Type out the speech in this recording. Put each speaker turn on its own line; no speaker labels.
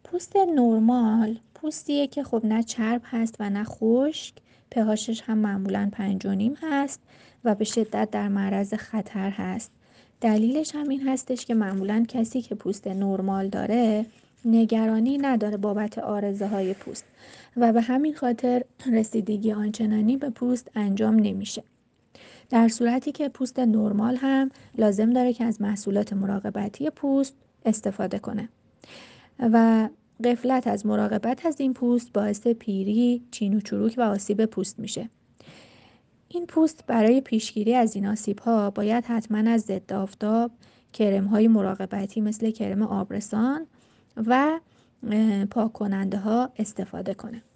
پوست نرمال پوستیه که خب نه چرب هست و نه خشک. پهاشش هم معمولاً 5.5 هست و به شدت در معرض خطر هست. دلیلش هم این هستش که معمولاً کسی که پوست نرمال داره نگرانی نداره بابت آرزه های پوست و به همین خاطر رسیدگی آنچنانی به پوست انجام نمیشه. در صورتی که پوست نرمال هم لازم داره که از محصولات مراقبتی پوست استفاده کنه و غفلت از مراقبت از این پوست باعث پیری، چین و چروک و آسیب پوست میشه. این پوست برای پیشگیری از این آسیب‌ها باید حتما از ضد آفتاب، کرم‌های مراقبتی مثل کرم آبرسان و پاک کننده ها استفاده کنه.